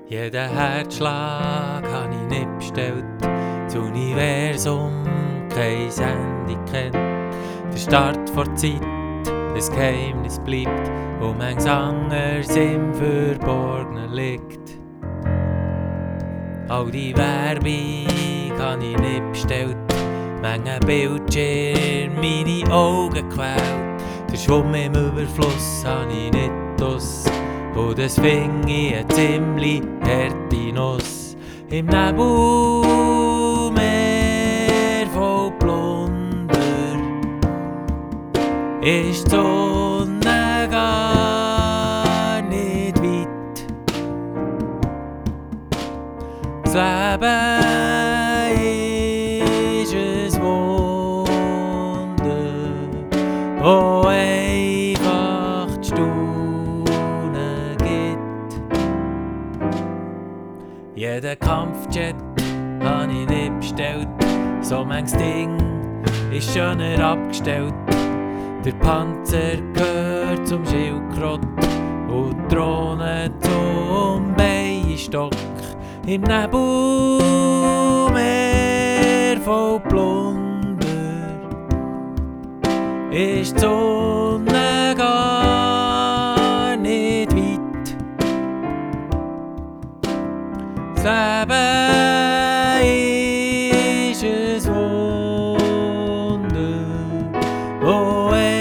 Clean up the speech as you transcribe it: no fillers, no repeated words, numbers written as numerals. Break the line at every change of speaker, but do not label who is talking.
Jeden Herzschlag hab ich nicht bestellt, das Universum kein Ende kennt. Der Start vor Zeit, ein Geheimnis bleibt und manches anderes im Verborgenen liegt. All die Werbung hab ich nicht bestellt, Menge Bildschirm meine Augen quält. Der Schwumm im Überfluss hab ich nicht aus. Und das fing ich eine ziemlich harte Nuss. Im Nebelmeer voll Plunder ist die Sonne gar nicht weit. Das Leben ist ein Wunder, oh einfach die Stunde gibt. Jeden Kampfjet hab ich nicht bestellt, so manches Ding ist schöner abgestellt. Der Panzer gehört zum Schildkrott und die Drohne zum Bienenstock. Im Nebelmeer voll Plunder ist die Sonne gar nicht weit. Das Leben ist ein Wunder, oh